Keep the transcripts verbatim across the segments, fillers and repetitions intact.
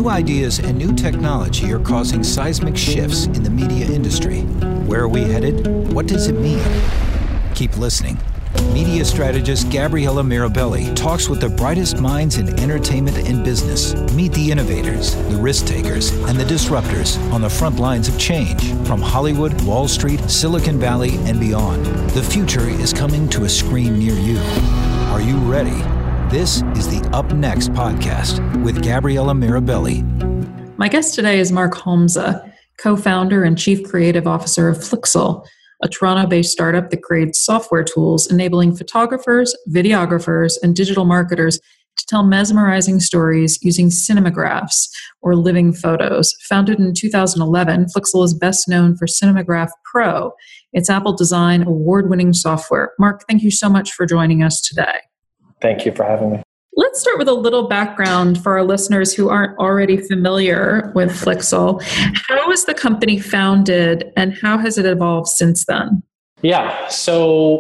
New ideas and new technology are causing seismic shifts in the media industry. Where are we headed? What does it mean? Keep listening. Media strategist Gabriella Mirabelli talks with the brightest minds in entertainment and business. Meet the innovators, the risk takers, and the disruptors on the front lines of change from Hollywood, Wall Street, Silicon Valley, and beyond. The future is coming to a screen near you. Are you ready? This is the Up Next podcast with Gabriella Mirabelli. My guest today is Mark Homza, co-founder and chief creative officer of Flixel, a Toronto-based startup that creates software tools enabling photographers, videographers, and digital marketers to tell mesmerizing stories using cinemagraphs, or living photos. Founded in two thousand eleven, Flixel is best known for Cinemagraph Pro, its Apple Design award-winning software. Mark, thank you so much for joining us today. Thank you for having me. Let's start with a little background for our listeners who aren't already familiar with Flixel. How was the company founded and how has it evolved since then? Yeah, so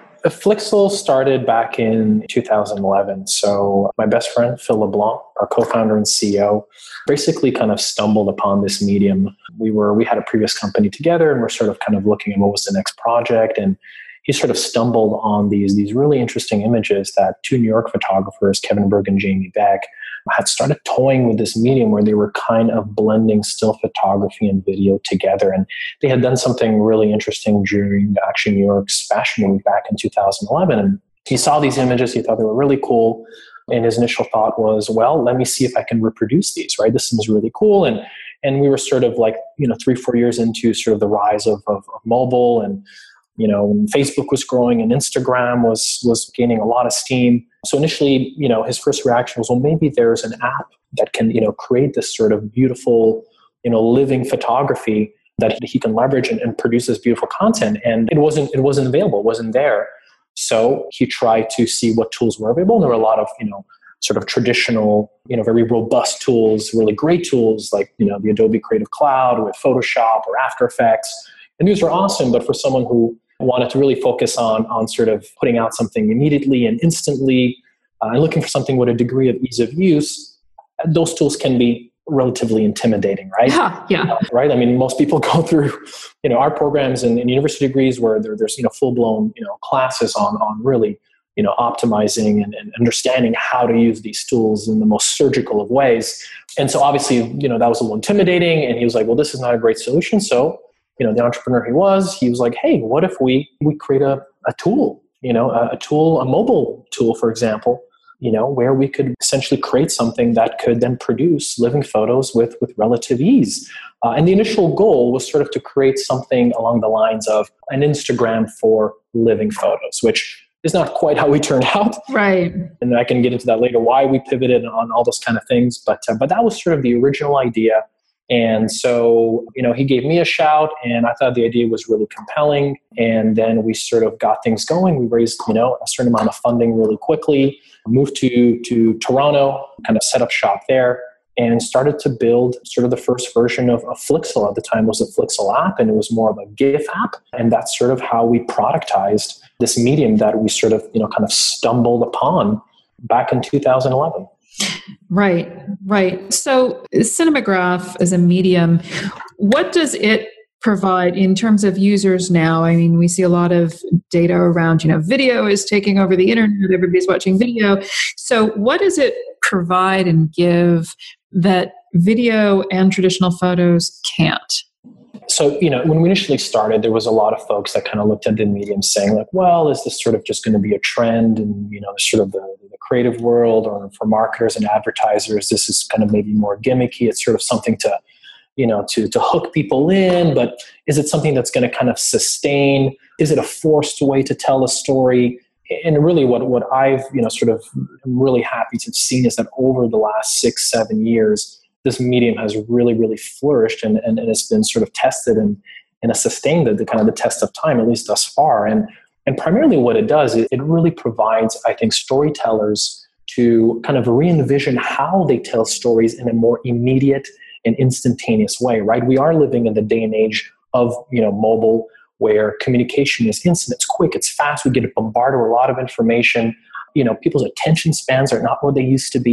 Flixel started back in two thousand eleven. So my best friend, Phil LeBlanc, our co-founder and C E O, basically kind of stumbled upon this medium. We were we had a previous company together and we're sort of kind of looking at what was the next project, and he sort of stumbled on these, these really interesting images that two New York photographers, Kevin Berg and Jamie Beck, had started toying with this medium where they were kind of blending still photography and video together. And they had done something really interesting during actually New York's Fashion Week back in two thousand eleven. And he saw these images, he thought they were really cool. And his initial thought was, well, let me see if I can reproduce these, right? This seems really cool. And and we were sort of like, you know, three, four years into sort of the rise of, of, of mobile, and you know, when Facebook was growing and Instagram was was gaining a lot of steam. So initially, you know, his first reaction was, well, maybe there's an app that can, you know, create this sort of beautiful, you know, living photography that he can leverage and, and produce this beautiful content. And it wasn't it wasn't available, it wasn't there. So he tried to see what tools were available. And there were a lot of, you know, sort of traditional, you know, very robust tools, really great tools like, you know, the Adobe Creative Cloud with Photoshop or After Effects. And these were awesome, but for someone who wanted to really focus on, on sort of putting out something immediately and instantly, uh, and looking for something with a degree of ease of use, those tools can be relatively intimidating, right? Yeah, yeah. Uh, right? I mean, most people go through, you know, our programs and, and university degrees where there, there's, you know, full-blown, you know, classes on, on really, you know, optimizing and, and understanding how to use these tools in the most surgical of ways. And so obviously, you know, that was a little intimidating, and he was like, well, this is not a great solution. So, you know, the entrepreneur he was, he was like, hey, what if we we create a, a tool, you know, a, a tool, a mobile tool, for example, you know, where we could essentially create something that could then produce living photos with, with relative ease. Uh, and the initial goal was sort of to create something along the lines of an Instagram for living photos, which is not quite how we turned out. Right. And I can get into that later, why we pivoted on all those kind of things. But uh, but that was sort of the original idea. And so, you know, he gave me a shout and I thought the idea was really compelling. And then we sort of got things going. We raised, you know, a certain amount of funding really quickly, moved to, to Toronto, kind of set up shop there, and started to build sort of the first version of, of Flixel. At the time, it was a Flixel app, and it was more of a GIF app. And that's sort of how we productized this medium that we sort of, you know, kind of stumbled upon back in two thousand eleven. Right, right. So Cinemagraph as a medium, what does it provide in terms of users now? I mean, we see a lot of data around, you know, video is taking over the internet, everybody's watching video. So what does it provide and give that video and traditional photos can't? So, you know, when we initially started, there was a lot of folks that kind of looked at the medium saying like, well, is this sort of just going to be a trend? And, you know, sort of the, the creative world, or for marketers and advertisers, this is kind of maybe more gimmicky. It's sort of something to, you know, to, to hook people in, but is it something that's going to kind of sustain? Is it a forced way to tell a story? And really what, what I've, you know, sort of am really happy to have seen is that over the last six, seven years, this medium has really, really flourished and, and, and it's been sort of tested and, and has sustained the, the kind of the test of time, at least thus far. And, and primarily what it does, is it really provides, I think, storytellers to kind of re-envision how they tell stories in a more immediate and instantaneous way, right? We are living in the day and age of, you know, mobile, where communication is instant, it's quick, it's fast, we get bombarded with a lot of information. You know, people's attention spans are not what they used to be.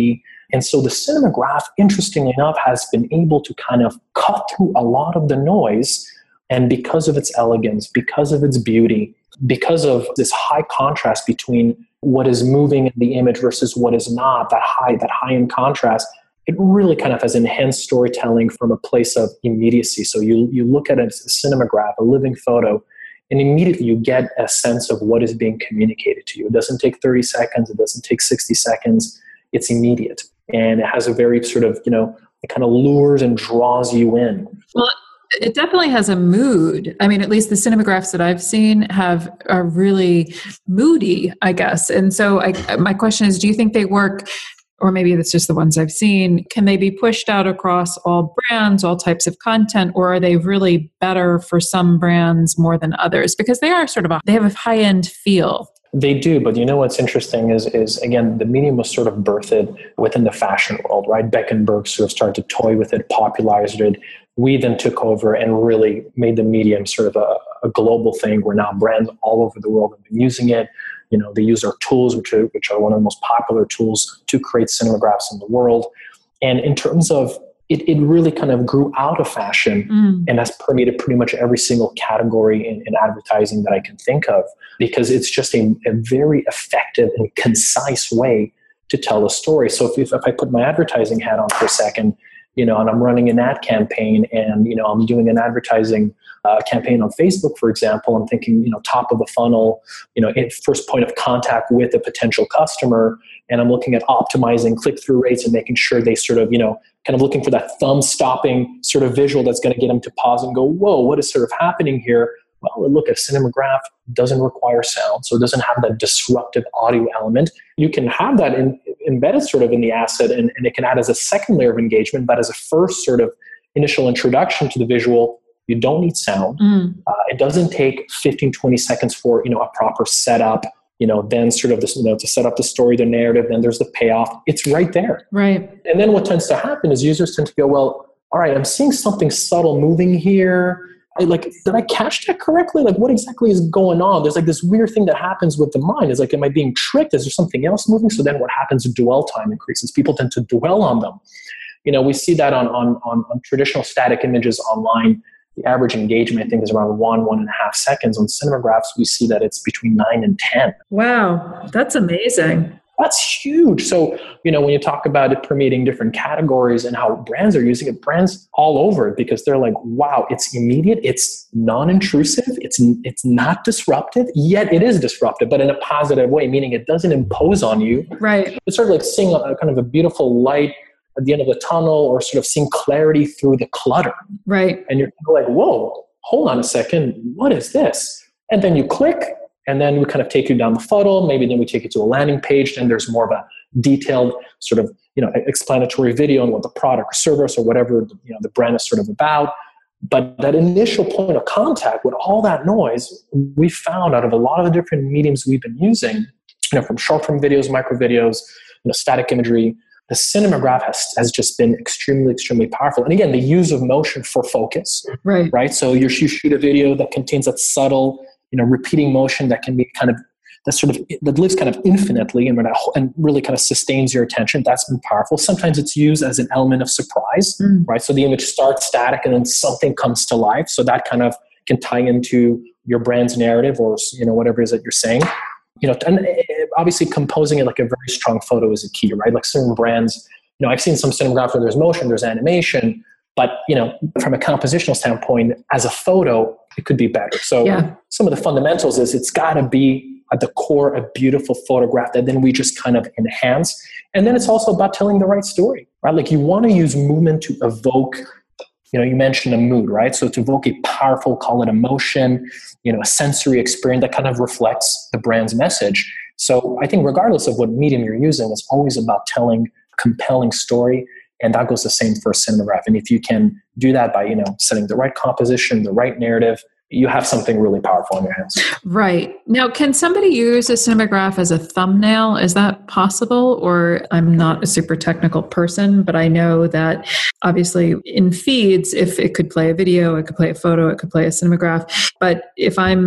And so the Cinemagraph, interestingly enough, has been able to kind of cut through a lot of the noise. And because of its elegance, because of its beauty, because of this high contrast between what is moving in the image versus what is not, that high, that high end contrast, it really kind of has enhanced storytelling from a place of immediacy. So you, you look at a Cinemagraph, a living photo, and immediately you get a sense of what is being communicated to you. It doesn't take thirty seconds. It doesn't take sixty seconds. It's immediate. And it has a very sort of, you know, it kind of lures and draws you in. Well, it definitely has a mood. I mean, at least the Cinemagraphs that I've seen have are really moody, I guess. And so I, my question is, do you think they work, or maybe that's just the ones I've seen, can they be pushed out across all brands, all types of content, or are they really better for some brands more than others? Because they are sort of, a, they have a high-end feel. They do, but you know what's interesting is, is again, the medium was sort of birthed within the fashion world, right? Beckenberg sort of started to toy with it, popularized it. We then took over and really made the medium sort of a, a global thing where now brands all over the world have been using it. You know, they use our tools, which are, which are one of the most popular tools to create cinemagraphs in the world. And in terms of, it, it really kind of grew out of fashion mm. and has permeated pretty much every single category in, in advertising that I can think of, because it's just a, a very effective and concise way to tell a story. So if, if I put my advertising hat on for a second, you know, and I'm running an ad campaign and, you know, I'm doing an advertising uh, campaign on Facebook, for example, I'm thinking, you know, top of the funnel, you know, first point of contact with a potential customer. And I'm looking at optimizing click-through rates and making sure they sort of, you know, kind of looking for that thumb-stopping sort of visual that's going to get them to pause and go, whoa, what is sort of happening here? Well, look, a Cinemagraph doesn't require sound, so it doesn't have that disruptive audio element. You can have that in, embedded sort of in the asset, and, and it can add as a second layer of engagement, but as a first sort of initial introduction to the visual, you don't need sound. Mm. Uh, it doesn't take fifteen, twenty seconds for, you know, a proper setup, you know, then sort of this, you know, to set up the story, the narrative, then there's the payoff. It's right there. Right. And then what tends to happen is users tend to go, well, all right, I'm seeing something subtle moving here. I, like, did I catch that correctly? Like, what exactly is going on? There's like this weird thing that happens with the mind. Is like, am I being tricked? Is there something else moving? So then what happens? Dwell time increases. People tend to dwell on them. You know, we see that on, on, on, on traditional static images online. The average engagement, I think, is around one, one and a half seconds. On Cinemagraphs, we see that it's between nine and ten. Wow, that's amazing. That's huge. So, you know, when you talk about it permeating different categories and how brands are using it, brands all over it, because they're like, wow, it's immediate, it's non-intrusive, it's it's not disruptive, yet it is disruptive, but in a positive way, meaning it doesn't impose on you. Right. It's sort of like seeing a, kind of a beautiful light at the end of the tunnel, or sort of seeing clarity through the clutter. Right. And you're like, whoa, hold on a second, what is this? And then you click, and then we kind of take you down the funnel. Maybe then we take you to a landing page, and there's more of a detailed sort of, you know, explanatory video on what the product or service or whatever, you know, the brand is sort of about. But that initial point of contact with all that noise, we found out of a lot of the different mediums we've been using, you know, from short-form videos, micro videos, you know, static imagery, the Cinemagraph has, has just been extremely, extremely powerful. And again, the use of motion for focus, right? Right. So you shoot a video that contains that subtle, you know, repeating motion that can be kind of, that sort of, that lives kind of infinitely and, and really kind of sustains your attention. That's been powerful. Sometimes it's used as an element of surprise, mm. right? So the image starts static and then something comes to life. So that kind of can tie into your brand's narrative, or, you know, whatever it is that you're saying. You know, and obviously composing it like a very strong photo is a key, right? Like certain brands, you know, I've seen some Cinemagraphs where there's motion, there's animation, but, you know, from a compositional standpoint, as a photo, it could be better. So yeah. Some of the fundamentals is it's got to be at the core a beautiful photograph that then we just kind of enhance. And then it's also about telling the right story, right? Like you want to use movement to evoke, you know, you mentioned a mood, right? So to evoke a powerful, call it emotion, you know, a sensory experience that kind of reflects the brand's message. So I think regardless of what medium you're using, it's always about telling a compelling story. And that goes the same for a Cinemagraph. And if you can do that by, you know, setting the right composition, the right narrative, you have something really powerful in your hands. Right. Now, can somebody use a Cinemagraph as a thumbnail? Is that possible? Or I'm not a super technical person, but I know that obviously in feeds, if it could play a video, it could play a photo, it could play a Cinemagraph. But if I'm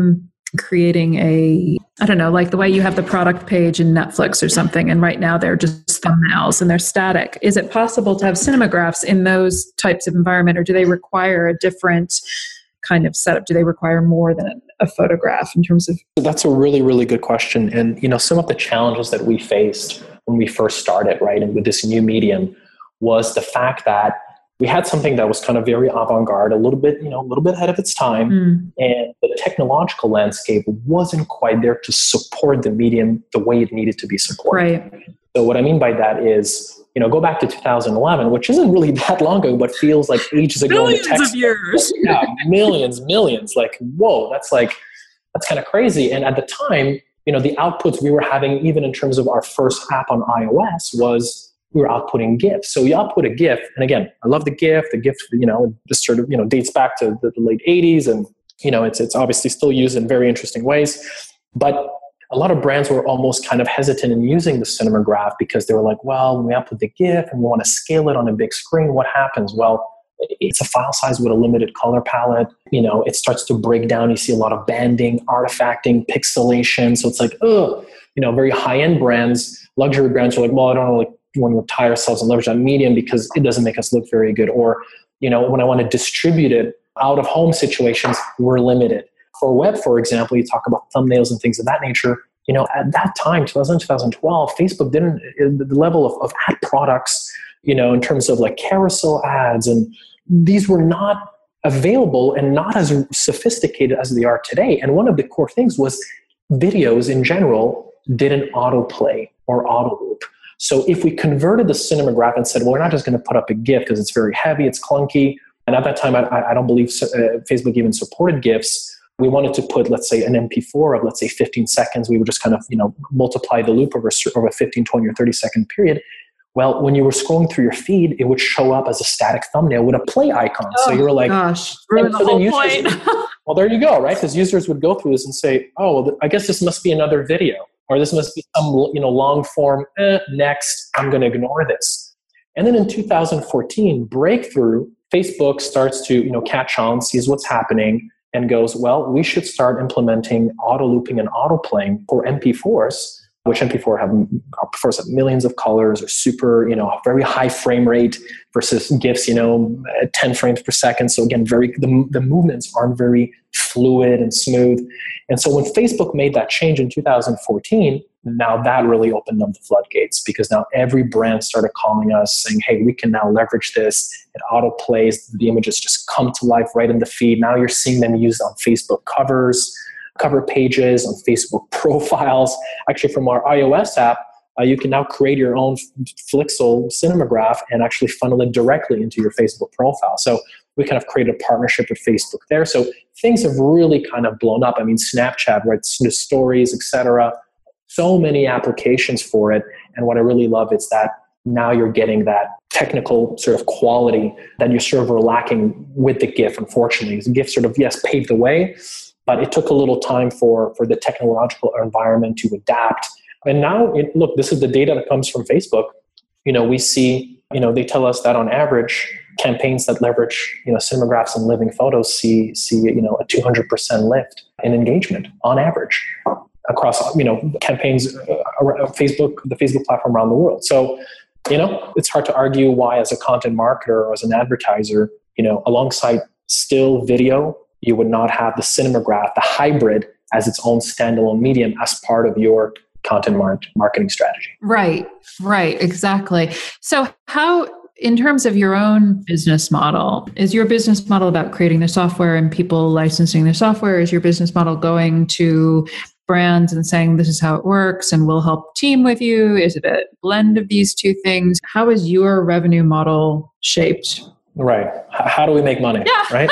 creating a, I don't know, like the way you have the product page in Netflix or something, and right now they're just thumbnails and they're static. Is it possible to have cinemagraphs in those types of environment, or do they require a different kind of setup? Do they require more than a photograph in terms of? That's a really, really good question. And, you know, some of the challenges that we faced when we first started, right, and with this new medium was the fact that we had something that was kind of very avant-garde, a little bit, you know, a little bit ahead of its time. Mm. And the technological landscape wasn't quite there to support the medium the way it needed to be supported. Right. So what I mean by that is, you know, go back to two thousand eleven, which isn't really that long ago, but feels like ages ago. Millions in the text of years. Yeah, millions, millions. Like, whoa, that's like, that's kind of crazy. And at the time, you know, the outputs we were having, even in terms of our first app on iOS, was we were outputting GIFs. So you output a GIF, and again, I love the GIF. The GIF, you know, just sort of, you know, dates back to the, the late eighties, and you know, it's it's obviously still used in very interesting ways. But a lot of brands were almost kind of hesitant in using the Cinemagraph because they were like, well, when we output the GIF and we want to scale it on a big screen, what happens? Well, it's a file size with a limited color palette. You know, it starts to break down. You see a lot of banding, artifacting, pixelation. So it's like, oh, you know, very high-end brands, luxury brands are like, well, I don't really want to tie ourselves and leverage that medium because it doesn't make us look very good. Or, you know, when I want to distribute it out of home situations, we're limited. For web, for example, you talk about thumbnails and things of that nature. You know, at that time, two thousand, twenty twelve, Facebook didn't, the level of, of ad products, you know, in terms of like carousel ads, and these were not available and not as sophisticated as they are today. And one of the core things was videos in general didn't autoplay or auto loop. So if we converted the Cinemagraph and said, well, we're not just going to put up a GIF because it's very heavy, it's clunky. And at that time, I, I don't believe uh, Facebook even supported GIFs. We wanted to put, let's say, an M P four of, let's say, fifteen seconds. We would just kind of, you know, multiply the loop over, over a fifteen, twenty, or thirty second period. Well, when you were scrolling through your feed, it would show up as a static thumbnail with a play icon. Oh, so you were like, gosh, ruined the so whole users, point. Well, there you go, right? Because users would go through this and say, oh, well, I guess this must be another video, or this must be some, you know, long form, eh, next, I'm going to ignore this. And then in two thousand fourteen, breakthrough, Facebook starts to, you know, catch on, sees what's happening, and goes, well, we should start implementing auto looping and auto playing for M P fours, which M P four have, fours have millions of colors, or super, you know, very high frame rate versus GIFs, you know, at ten frames per second. So again, very the, the movements aren't very fluid and smooth. And so when Facebook made that change in two thousand fourteen, now that really opened up the floodgates, because now every brand started calling us saying, hey, we can now leverage this. It auto plays, the images just come to life right in the feed. Now you're seeing them used on Facebook covers, cover pages, on Facebook profiles. Actually, from our iOS app, uh, you can now create your own Flixel Cinemagraph and actually funnel it directly into your Facebook profile. So we kind of created a partnership with Facebook there. So things have really kind of blown up. I mean, Snapchat, right? The stories, et cetera. So many applications for it. And what I really love is that now you're getting that technical sort of quality that you sort of were lacking with the GIF, unfortunately. The GIF sort of, yes, paved the way, but it took a little time for, for the technological environment to adapt. And now, it, look, this is the data that comes from Facebook. You know, we see, you know, they tell us that on average, campaigns that leverage, you know, cinemagraphs and living photos see, see, you know, a two hundred percent lift in engagement on average across, you know, campaigns, uh, Facebook, the Facebook platform around the world. So, you know, it's hard to argue why, as a content marketer or as an advertiser, you know, alongside still video, you would not have the Cinemagraph, the hybrid, as its own standalone medium as part of your content mar- marketing strategy. Right, right, exactly. So how, in terms of your own business model, is your business model about creating the software and people licensing their software? Is your business model going to brands and saying, this is how it works and we'll help team with you? Is it a blend of these two things? How is your revenue model shaped? Right. H- how do we make money? Yeah. Right?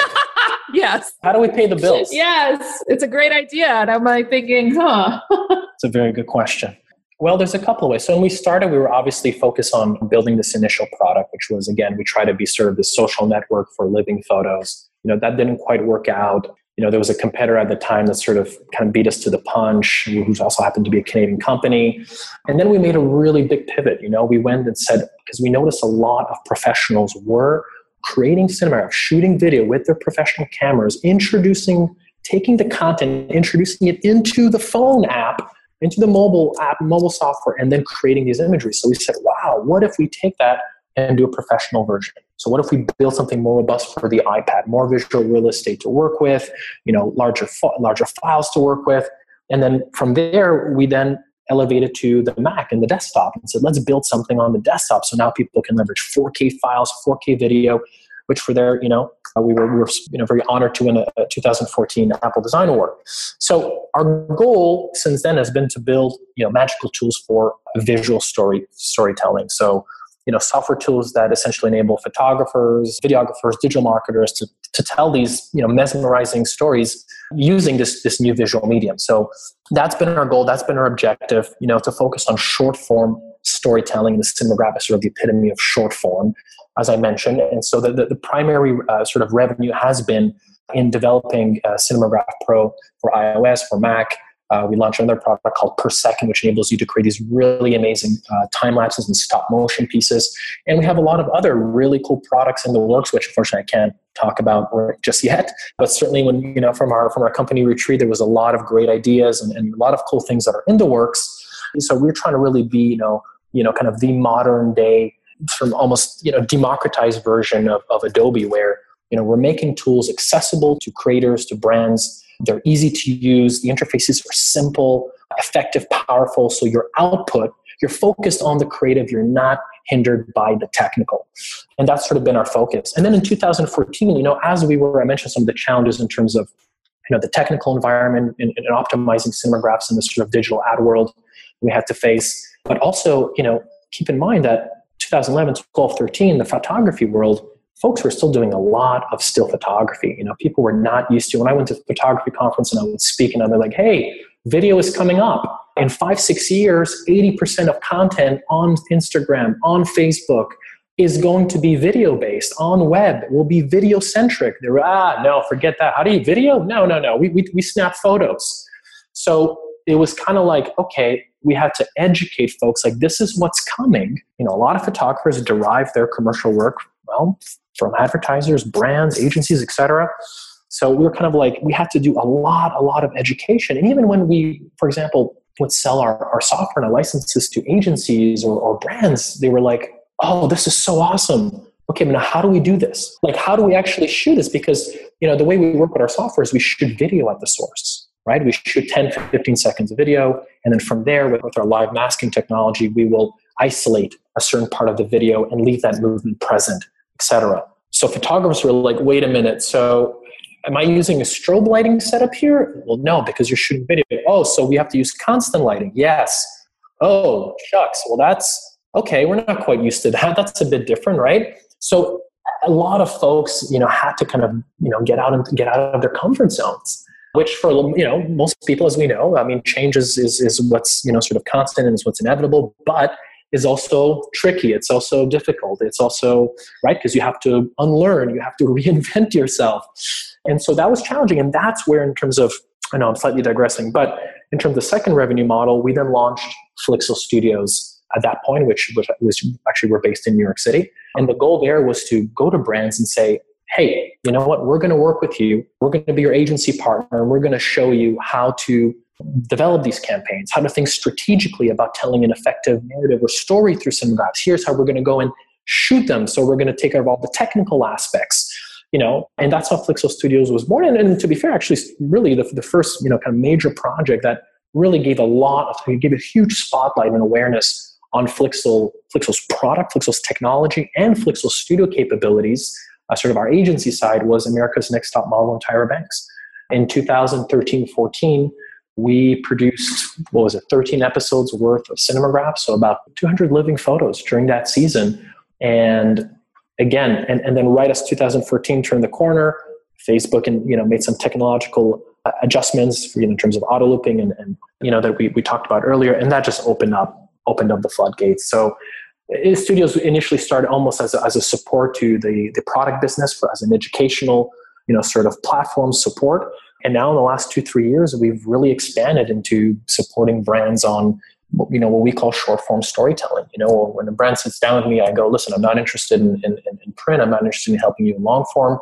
Yes. How do we pay the bills? Yes. It's a great idea. And I'm like thinking, huh? It's a very good question. Well, there's a couple of ways. So when we started, we were obviously focused on building this initial product, which was, again, we try to be sort of the social network for living photos. You know, that didn't quite work out. You know, there was a competitor at the time that sort of kind of beat us to the punch, who also happened to be a Canadian company. And then we made a really big pivot. You know, we went and said, because we noticed a lot of professionals were creating cinema, shooting video with their professional cameras, introducing taking the content, introducing it into the phone app, into the mobile app, mobile software, and then creating these imageries. So we said, wow, what if we take that and do a professional version? So what if we build something more robust for the iPad, more visual real estate to work with, you know, larger larger files to work with, and then from there we then elevated to the Mac and the desktop and said, let's build something on the desktop so now people can leverage four K files, four K video, which for their, you know, uh, we were we were you know very honored to win a, a two thousand fourteen Apple Design Award. So our goal since then has been to build, you know, magical tools for visual story storytelling. So, you know, software tools that essentially enable photographers, videographers, digital marketers to, to tell these, you know, mesmerizing stories using this, this new visual medium. So that's been our goal. That's been our objective, you know, to focus on short form storytelling. The Cinemark is sort of the epitome of short form, as I mentioned. And so the, the, the primary uh, sort of revenue has been in developing uh, Cinemark Pro for iOS, for Mac. Uh, we launched another product called Per Second, which enables you to create these really amazing uh, time lapses and stop motion pieces. And we have a lot of other really cool products in the works, which unfortunately I can't talk about just yet. But certainly, when you know from our from our company retreat, there was a lot of great ideas and, and a lot of cool things that are in the works. And so we're trying to really be, you know, you know, kind of the modern day, from almost you know democratized version of, of Adobe, where you know we're making tools accessible to creators, to brands. They're easy to use. The interfaces are simple, effective, powerful. So your output, you're focused on the creative. You're not hindered by the technical. And that's sort of been our focus. And then in two thousand fourteen, you know, as we were, I mentioned some of the challenges in terms of, you know, the technical environment and, and optimizing cinemagraphs in the sort of digital ad world we had to face. But also, you know, keep in mind that two thousand eleven, twelve, thirteen, the photography world, folks were still doing a lot of still photography. You know, people were not used to, when I went to a photography conference and I would speak and I'd be like, hey, video is coming up. In five, six years, eighty percent of content on Instagram, on Facebook is going to be video-based. On web, will be video-centric. They were, ah, no, forget that. How do you video? No, no, no. We, we, we snap photos. So it was kind of like, okay, we had to educate folks like this is what's coming. You know, a lot of photographers derive their commercial work, well, from advertisers, brands, agencies, et cetera. So we were kind of like, we had to do a lot, a lot of education. And even when we, for example, would sell our, our software and our licenses to agencies or, or brands, they were like, oh, this is so awesome. Okay, but now how do we do this? Like, how do we actually shoot this? Because, you know, the way we work with our software is we shoot video at the source, right? We shoot ten, fifteen seconds of video. And then from there, with, with our live masking technology, we will isolate a certain part of the video and leave that movement present, et cetera. So photographers were like, wait a minute. So am I using a strobe lighting setup here? Well, no, because you're shooting video. Oh, so we have to use constant lighting. Yes. Oh, shucks. Well, that's okay. We're not quite used to that. That's a bit different, right? So a lot of folks, you know, had to kind of, you know, get out and get out of their comfort zones, which for, you know, most people, as we know, I mean, change is, is, is what's, you know, sort of constant and is what's inevitable, but is also tricky. It's also difficult. It's also, right, because you have to unlearn, you have to reinvent yourself. And so that was challenging. And that's where, in terms of, I know I'm slightly digressing, but in terms of the second revenue model, we then launched Flixel Studios at that point, which was, was actually, we're based in New York City. And the goal there was to go to brands and say, hey, you know what, we're going to work with you. We're going to be your agency partner. And we're going to show you how to develop these campaigns, how to think strategically about telling an effective narrative or story through Cinegraphs. Here's how we're going to go and shoot them. So we're going to take care of all the technical aspects, you know, and that's how Flixel Studios was born. And, and to be fair, actually, really the, the first, you know, kind of major project that really gave a lot of, gave a huge spotlight and awareness on Flixel, Flixel's product, Flixel's technology, and Flixel's studio capabilities, uh, sort of our agency side, was America's Next Top Model and Tyra Banks. In two thousand thirteen fourteen, we produced, what was it, thirteen episodes worth of Cinemagraphs, so about two hundred living photos during that season. And again, and, and then right as two thousand fourteen turned the corner, Facebook and, you know, made some technological adjustments for, you know, in terms of auto looping and, and you know, that we, we talked about earlier, and that just opened up opened up the floodgates. So studios initially started almost as a, as a support to the, the product business, for as an educational, you know, sort of platform support. And now in the last two, three years, we've really expanded into supporting brands on, you know, what we call short form storytelling. You know, when a brand sits down with me, I go, listen, I'm not interested in, in, in print. I'm not interested in helping you in long form.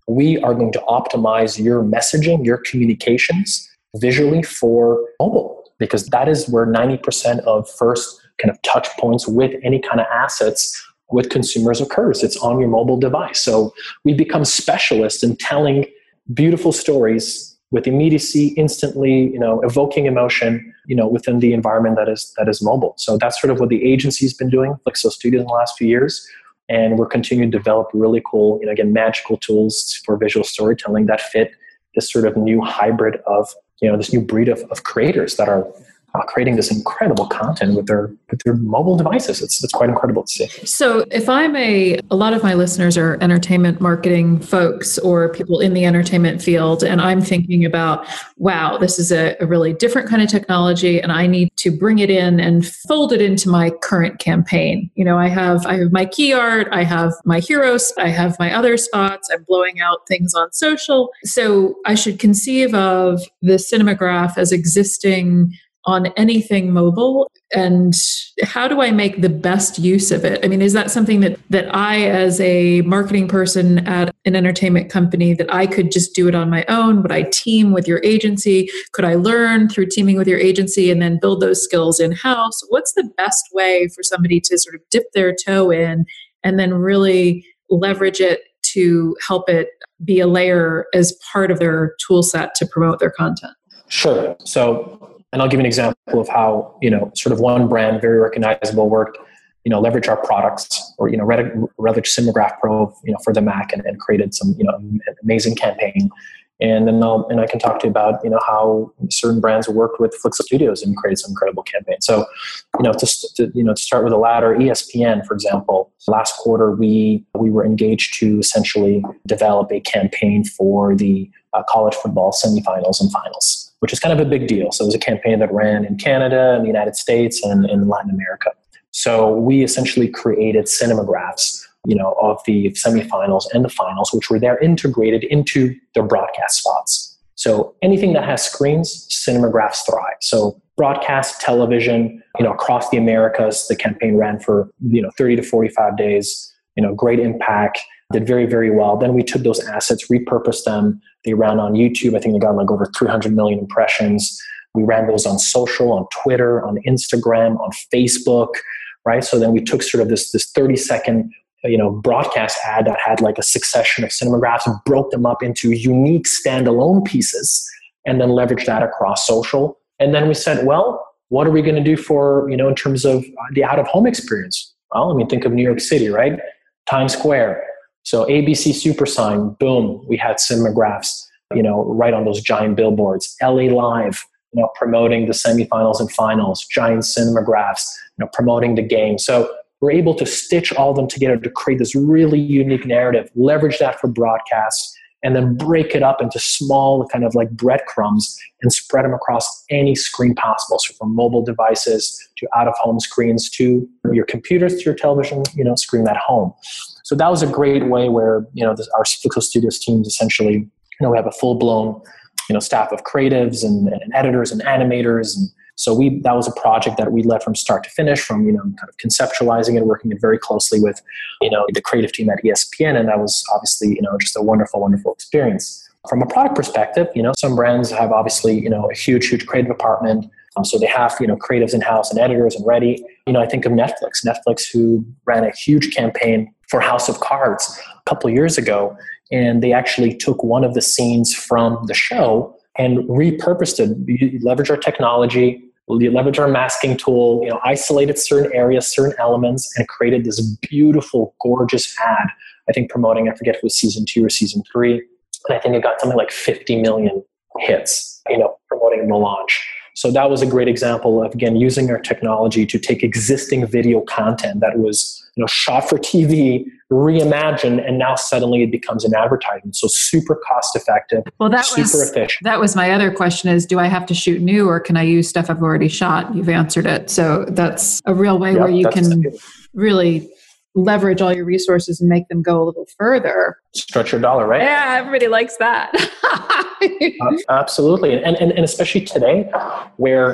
we are going to optimize your messaging, your communications visually for mobile, because that is where ninety percent of first kind of touch points with any kind of assets with consumers occurs. It's on your mobile device. So we become specialists in telling beautiful stories with immediacy, instantly, you know, evoking emotion, you know, within the environment that is that is mobile. So that's sort of what the agency's been doing, Flixo Studios, in the last few years. And we're continuing to develop really cool, you know, again, magical tools for visual storytelling that fit this sort of new hybrid of, you know, this new breed of, of creators that are uh, creating this incredible content with their with their mobile devices. It's it's quite incredible to see. So if I'm a, a lot of my listeners are entertainment marketing folks or people in the entertainment field, and I'm thinking about, wow, this is a, a really different kind of technology, and I need to bring it in and fold it into my current campaign. You know, I have I have my key art, I have my heroes, I have my other spots, I'm blowing out things on social. So I should conceive of the Cinemagraph as existing on anything mobile, and how do I make the best use of it? I mean, is that something that that I, as a marketing person at an entertainment company, that I could just do it on my own? Would I team with your agency? Could I learn through teaming with your agency and then build those skills in-house? What's the best way for somebody to sort of dip their toe in and then really leverage it to help it be a layer as part of their tool set to promote their content? Sure. So, and I'll give you an example of how, you know, sort of one brand, very recognizable, worked, you know, leverage our products, or, you know, leverage Cinemagraph Pro, you know, for the Mac, and, and created some, you know, amazing campaign. And then I'll, and I can talk to you about, you know, how certain brands worked with Flixo Studios and created some incredible campaigns. So, you know, to, to you know, to start with the latter, E S P N, for example, last quarter, we, we were engaged to essentially develop a campaign for the uh, college football semifinals and finals, which is kind of a big deal. So it was a campaign that ran in Canada, in the United States, and in Latin America. So we essentially created cinemagraphs, you know, of the semifinals and the finals, which were there integrated into their broadcast spots. So anything that has screens, cinemagraphs thrive. So broadcast television, you know, across the Americas, the campaign ran for, you know, thirty to forty-five days, you know, great impact, did very, very well. Then we took those assets, repurposed them. They ran on YouTube. I think they got like over three hundred million impressions. We ran those on social, on Twitter, on Instagram, on Facebook, right? So then we took sort of this, this thirty second, you know, broadcast ad that had like a succession of cinemagraphs and broke them up into unique standalone pieces, and then leveraged that across social. And then we said, well, what are we going to do for, you know, in terms of the out-of-home experience? Well, I mean, think of New York City, right? Times Square. So A B C Super Sign, boom, we had cinemagraphs, you know, right on those giant billboards. L A Live, you know, promoting the semifinals and finals, giant cinemagraphs, you know, promoting the game. So we're able to stitch all of them together to create this really unique narrative, leverage that for broadcast, and then break it up into small kind of like breadcrumbs and spread them across any screen possible. So from mobile devices to out-of-home screens to your computers to your television, you know, screen at home. So that was a great way where, you know, this, our Flixo Studios teams essentially, you know, we have a full-blown, you know, staff of creatives and, and editors and animators. And so we, that was a project that we led from start to finish, from, you know, kind of conceptualizing it, working it very closely with, you know, the creative team at E S P N. And that was obviously, you know, just a wonderful, wonderful experience. From a product perspective, you know, some brands have obviously, you know, a huge, huge creative department. Um, so they have, you know, creatives in-house and editors and ready. You know, I think of Netflix, Netflix, who ran a huge campaign for House of Cards a couple of years ago. And they actually took one of the scenes from the show and repurposed it. You leverage our technology, you leverage our masking tool, you know, isolated certain areas, certain elements, and created this beautiful, gorgeous ad. I think promoting, I forget if it was season two or season three. And I think it got something like fifty million hits, you know, promoting the launch. So that was a great example of, again, using our technology to take existing video content that was, you know, shot for T V, reimagine, and now suddenly it becomes an advertisement. So super cost effective, well, that super was, efficient. That was my other question is, do I have to shoot new, or can I use stuff I've already shot? You've answered it. So that's a real way yep, where you can really leverage all your resources and make them go a little further. Stretch your dollar, right? Yeah, everybody likes that. uh, absolutely. And, and, and especially today, where,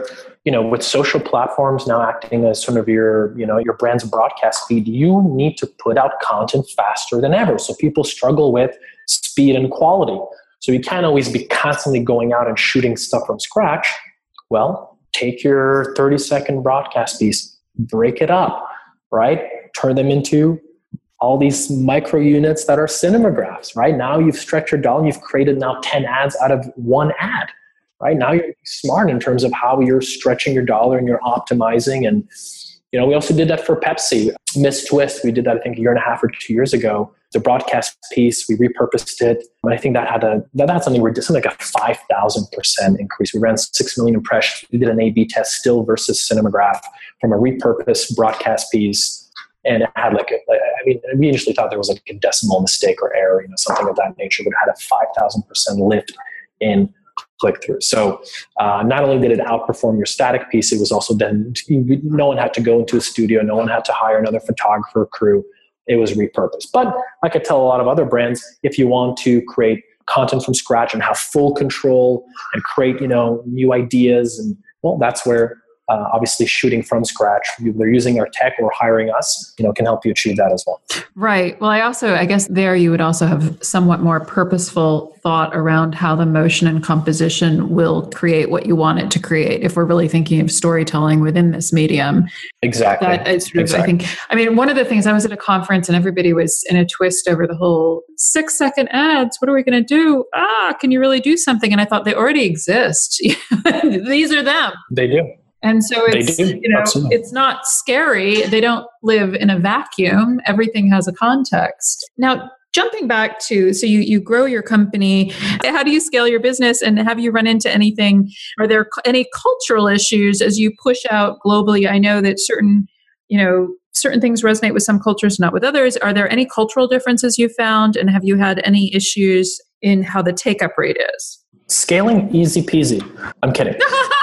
you know, with social platforms now acting as sort of your, you know, your brand's broadcast feed, you need to put out content faster than ever. So people struggle with speed and quality. So you can't always be constantly going out and shooting stuff from scratch. Well, take your thirty second broadcast piece, break it up, right? Turn them into all these micro units that are cinemagraphs, right? Now you've stretched your dollar and you've created now ten ads out of one ad, right? Now you're smart in terms of how you're stretching your dollar and you're optimizing. And, you know, we also did that for Pepsi. Miss Twist, we did that I think a year and a half or two years ago. The broadcast piece, we repurposed it. And I think that had a, that had something where something like a five thousand percent increase. We ran six million impressions. We did an A B test still versus Cinemagraph from a repurposed broadcast piece. And it had like, a, I mean, we initially thought there was like a decimal mistake or error, you know, something of that nature, but it had a five thousand percent lift in click-through. So uh, not only did it outperform your static piece, it was also then, no one had to go into a studio, no one had to hire another photographer crew. It was repurposed. But I could tell a lot of other brands, if you want to create content from scratch and have full control and create, you know, new ideas, and well, that's where uh, obviously shooting from scratch, they're using our tech or hiring us, you know, can help you achieve that as well. Right. Well, I also, I guess there you would also have somewhat more purposeful thought around how the motion and composition will create what you want it to create. If we're really thinking of storytelling within this medium. Exactly. That is sort of, exactly. I think, I mean, one of the things, I was at a conference and everybody was in a twist over the whole six second ads. What are we going to do? Ah, can you really do something? And I thought they already exist. These are them. They do. And so it's, you know, Absolutely. It's not scary. They don't live in a vacuum. Everything has a context. Now, jumping back to, so you, you grow your company, how do you scale your business, and have you run into anything? Are there any cultural issues as you push out globally? I know that certain, you know, certain things resonate with some cultures, not with others. Are there any cultural differences you found? And have you had any issues in how the take-up rate is? Scaling, easy peasy. I'm kidding.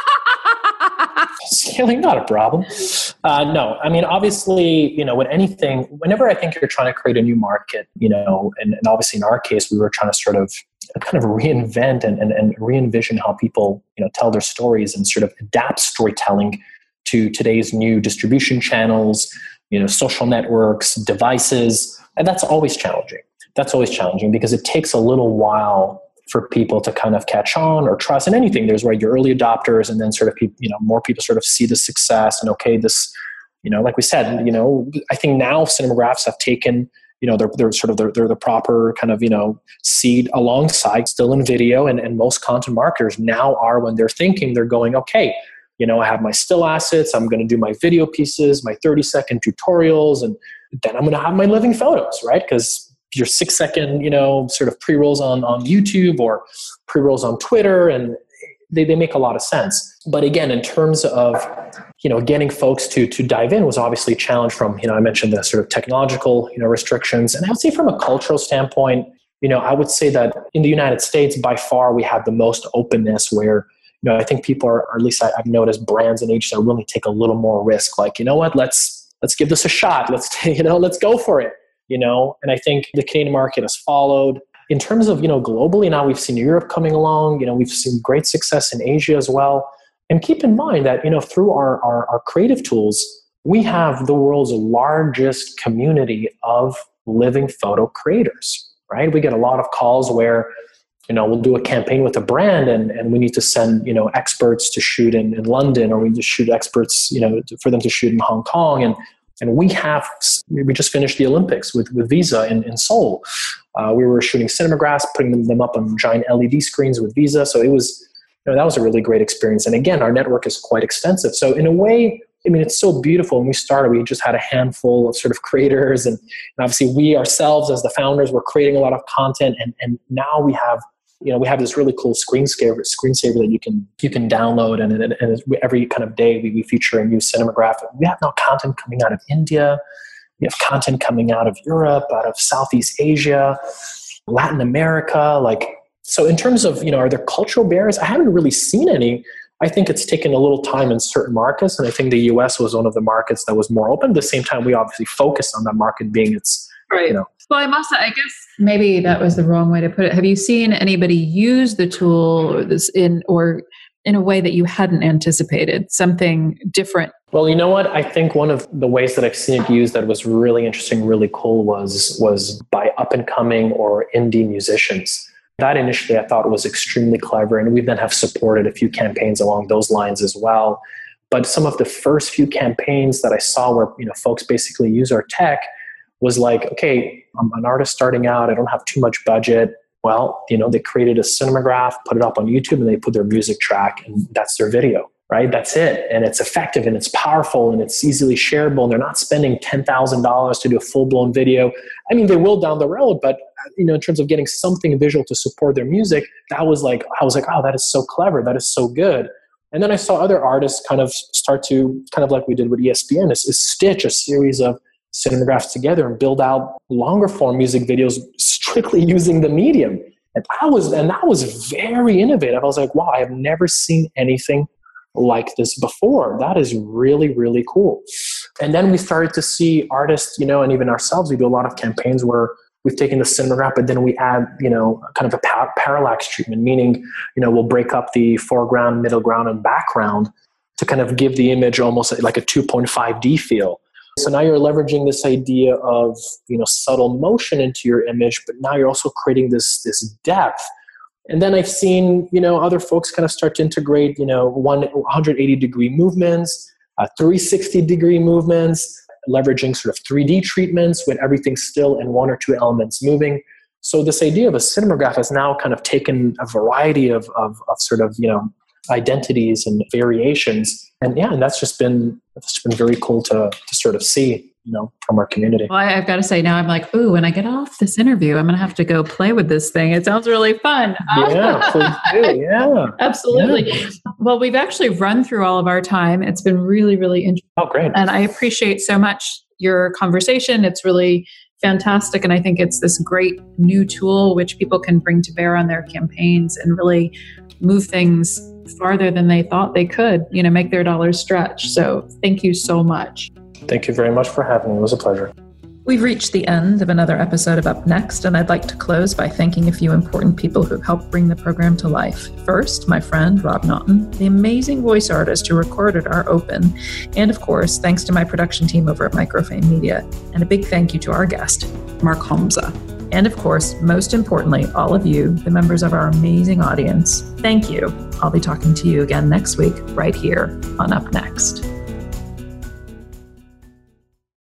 Scaling, not a problem. Uh, no, I mean, obviously, you know, with anything, whenever I think you're trying to create a new market, you know, and, and obviously in our case, we were trying to sort of kind of reinvent and, and, and re-envision how people, you know, tell their stories and sort of adapt storytelling to today's new distribution channels, you know, social networks, devices. And that's always challenging. That's always challenging because it takes a little while for people to kind of catch on or trust in anything. There's right your early adopters, and then sort of people, you know, more people sort of see the success and okay, this, you know, like we said, you know, I think now cinemagraphs have taken, you know, they're they're sort of they're, they're the proper kind of, you know, seed alongside still in video, and, and most content marketers now are, when they're thinking, they're going, okay, you know, I have my still assets, I'm going to do my video pieces, my thirty second tutorials, and then I'm going to have my living photos, right? Because your six second, you know, sort of pre-rolls on, on YouTube or pre-rolls on Twitter, and they, they make a lot of sense. But again, in terms of, you know, getting folks to, to dive in was obviously a challenge from, you know, I mentioned the sort of technological, you know, restrictions. And I would say from a cultural standpoint, you know, I would say that in the United States, by far, we have the most openness where, you know, I think people are, or at least I, I've noticed brands and agencies are willing to take a little more risk. Like, you know what, let's, let's give this a shot. Let's, take, you know, let's go for it. You know, and I think the Canadian market has followed. In terms of, you know, globally, now we've seen Europe coming along, you know, we've seen great success in Asia as well. And keep in mind that, you know, through our, our, our creative tools, we have the world's largest community of living photo creators, right? We get a lot of calls where, you know, we'll do a campaign with a brand and, and we need to send, you know, experts to shoot in, in London, or we just shoot experts, you know, for them to shoot in Hong Kong. And And we have, we just finished the Olympics with, with Visa in, in Seoul. Uh, we were shooting cinemagraphs, putting them, them up on giant L E D screens with Visa. So it was, you know, that was a really great experience. And again, our network is quite extensive. So in a way, I mean, it's so beautiful. When we started, we just had a handful of sort of creators. And, and obviously we ourselves as the founders were creating a lot of content. And, and now we have, you know, we have this really cool screensaver, screensaver that you can you can download, and, and, and every kind of day we, we feature a new cinemagraph. We have now content coming out of India, we have content coming out of Europe, out of Southeast Asia, Latin America. Like, so in terms of, you know, are there cultural barriers? I haven't really seen any. I think it's taken a little time in certain markets, and I think the U S was one of the markets that was more open. At the same time, we obviously focused on that market being its, right. you know. Well, I must, I guess maybe that was the wrong way to put it. Have you seen anybody use the tool or this in, or in a way that you hadn't anticipated, something different? Well, you know what? I think one of the ways that I've seen it used that was really interesting, really cool was, was by up and coming or indie musicians. That initially I thought was extremely clever. And we then have supported a few campaigns along those lines as well. But some of the first few campaigns that I saw where, you know, folks basically use our tech was like, okay, I'm an artist starting out. I don't have too much budget. Well, you know, they created a cinematograph, put it up on YouTube, and they put their music track, and that's their video, right? That's it. And it's effective, and it's powerful, and it's easily shareable, and they're not spending ten thousand dollars to do a full-blown video. I mean, they will down the road, but, you know, in terms of getting something visual to support their music, that was like, I was like, oh, that is so clever. That is so good. And then I saw other artists kind of start to, kind of like we did with E S P N, is, is stitch a series of cinemagraphs together and build out longer form music videos strictly using the medium. And that was, and that was very innovative. I was like, wow, I have never seen anything like this before. That is really, really cool. And then we started to see artists, you know, and even ourselves, we do a lot of campaigns where we've taken the cinematograph, but then we add, you know, kind of a par- parallax treatment, meaning, you know, we'll break up the foreground, middle ground, and background to kind of give the image almost like a two point five D feel. So now you're leveraging this idea of, you know, subtle motion into your image, but now you're also creating this, this depth. And then I've seen, you know, other folks kind of start to integrate, you know, one hundred eighty degree movements, uh, three hundred sixty degree movements, leveraging sort of three D treatments with everything still and one or two elements moving. So this idea of a cinematograph has now kind of taken a variety of, of, of sort of, you know, identities and variations. And yeah, and that's just been, it's been very cool to, to sort of see, you know, from our community. Well, I've got to say now I'm like, ooh, when I get off this interview, I'm going to have to go play with this thing. It sounds really fun. Yeah, please do. Yeah. Absolutely. Yeah. Well, we've actually run through all of our time. It's been really, really interesting. Oh, great. And I appreciate so much your conversation. It's really fantastic. And I think it's this great new tool which people can bring to bear on their campaigns and really move things farther than they thought they could, you know, make their dollars stretch. So thank you so much. Thank you very much for having me. It was a pleasure. We've reached the end of another episode of Up Next, and I'd like to close by thanking a few important people who've helped bring the program to life. First, my friend, Rob Naughton, the amazing voice artist who recorded our open. And of course, thanks to my production team over at Microfame Media. And a big thank you to our guest, Mark Homza. And of course, most importantly, all of you, the members of our amazing audience, thank you. I'll be talking to you again next week, right here on Up Next.